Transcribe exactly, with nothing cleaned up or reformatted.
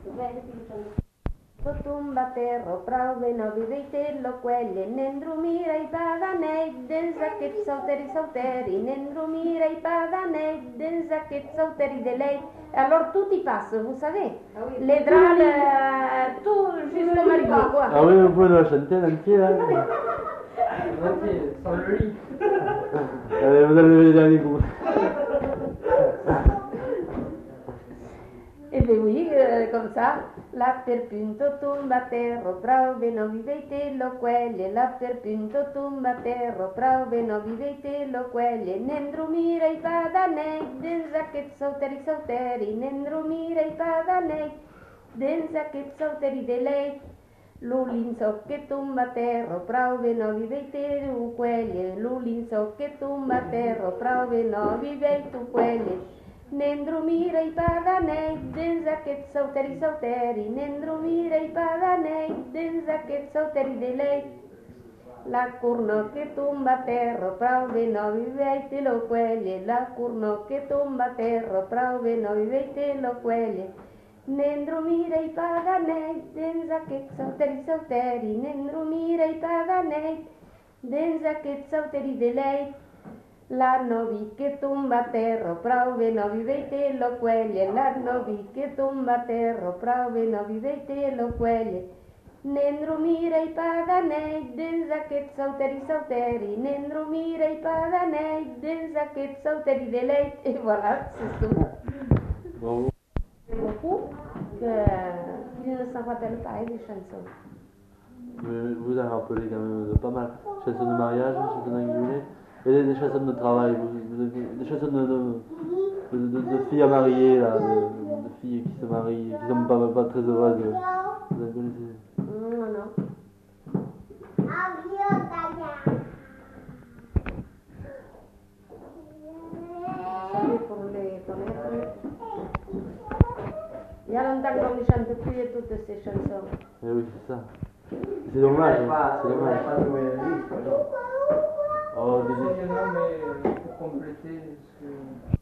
Tumbaterro, prove novi veitello, quelli, nendrumira i paganei, den zachet sauteri sauteri, nendrumira i paganei, den zachet sauteri de lei. Alors tout y passe, vous savez, ah oui. Les draps, le, tout jusqu'au marquis, quoi. Ah oui, vous pouvez nous la chanter l'entier, là. L'entier, sans le lit. Allez, vous allez le dernier coup. Eh bien oui, euh, comme ça, la perpunto tumba terro, prove no viveitello quelle, la perpunto tumba terro, prove no viveitello quelle, nendrumira i padanei, den zachet sauteri sauteri, nendrumira i padanei, den zachet sauteri de lei, l'ulinso che tumba terro, prove no viveitello quelle, l'ulinso che tumba terro, prove no viveitu quelle, nendrumira i paganei, den zachet sauteri sauteri, nendrumira i paganei, den zachet sauteri de lei. La curno che tumba a terra, prove no vivete lo quelle, la curno che tumba a terra, prove no vivete lo quelle. Nendrumira i paganei, den zachet sauteri sauteri, nendrumira i paganei, den zachet sauteri de lei. La novi che tumba a terra, prove no vivete lo quelle, la novi che tumba a terra, prove no vivete lo quelle. Nendrumira i paganei, den zachet sauteri sauteri, nendrumira i paganei, den zachet sauteri de lei. Et voilà, c'est tout. Bravo. Beaucoup qu'il ne s'en rappelle pas, les chansons. Mais vous avez rappelé quand même de pas mal. Chansons de mariage, chansons d'engueulé. Et des, des chansons de travail, vous, vous avez, des chansons de, de, de, de, de filles à marier, là, de, de filles qui se marient, qui sont pas, pas très heureuses. Vous avez connaissez? Non, non. Pour les connaître. Il y a longtemps qu'on ne chante plus toutes ces chansons. Eh oui, c'est ça. C'est dommage, c'est dommage. Pas de Oh, mais pour compléter ce que...